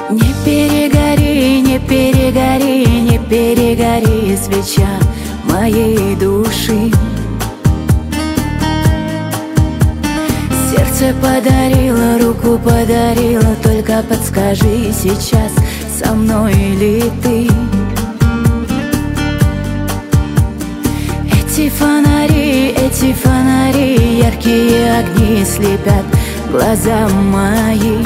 Не перегори, не перегори, не перегори, свеча моей души. Сердце подарила, руку подарила, только подскажи сейчас, со мной ли ты? Эти фонари, яркие огни слепят глаза мои.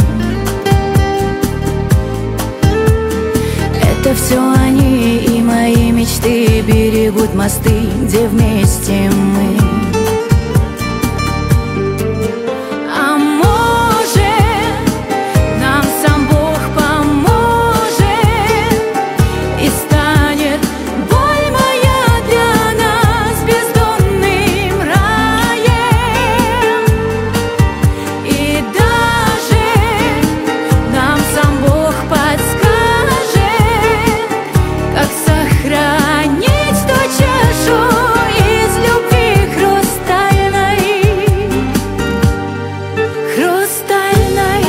Это все они и мои мечты берегут мосты, где вместе мы. А может, нам сам Бог поможет, и станет боль моя для нас бездонным раем. И даже нам сам Бог подскажет, как сохранить ту чашу из любви хрустальной, хрустальной.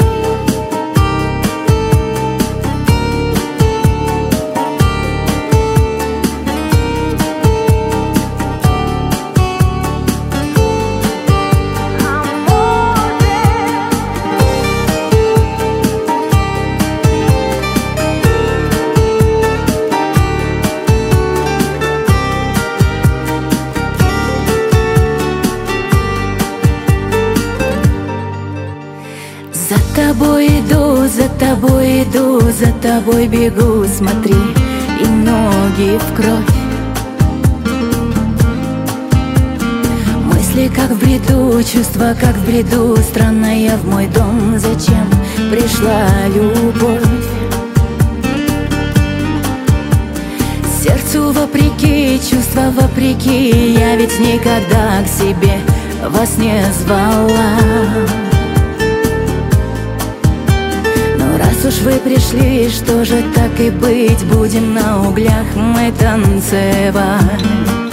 За тобой иду, за тобой иду, за тобой бегу, смотри, и ноги в кровь. Мысли как в бреду, чувства как в бреду, странно я в мой дом, зачем пришла любовь? Сердцу вопреки, чувства вопреки, я ведь никогда к себе вас не звала. Раз уж вы пришли, что же так и быть, будем на углях мы танцевать.